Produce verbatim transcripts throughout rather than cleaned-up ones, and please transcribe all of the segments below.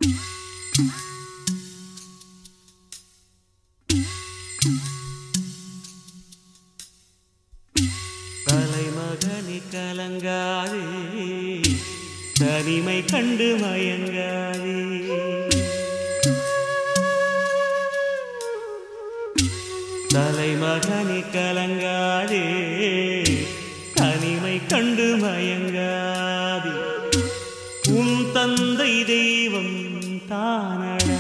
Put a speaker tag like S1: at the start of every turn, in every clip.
S1: தலைமகனே கலங்காதே, தனிமை கண்டு மயங்காதே. தலைமகனே கலங்காதே, தனிமை கண்டு மயங்காதே. உன் தந்தை தெய்வம் தானடா,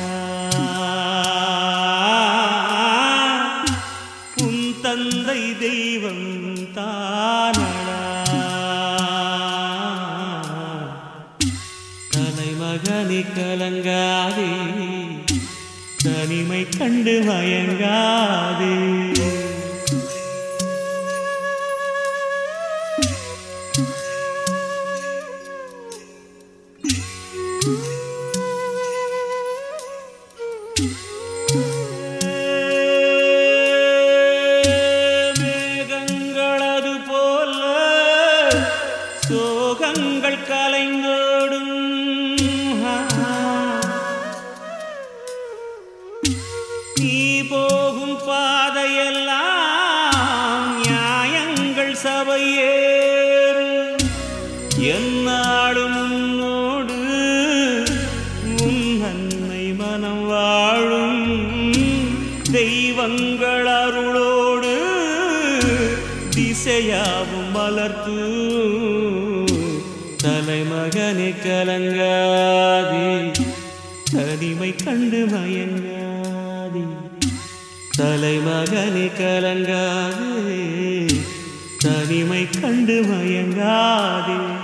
S1: உன் தந்தை தெய்வம் தானடா. தலைமகனே கலங்காதே, தனிமை கண்டு மயங்காதே. மேகங்களது போல சோகங்கள் கலைந்தோடும், நீ போகும் பாதையெல்லாம் நியாயங்கள் சபையேறு. என்னாடும் உன்னோடு உன் அன்னை மனம் வாழும். தெய்வங்கள் அருளோடு திசையாவும் மலர்த்து. தலைமகனே கலங்காதே, தனிமை கண்டு மயங்காதே. தலைமகனே கலங்காதே, தனிமை கண்டு மயங்காதே.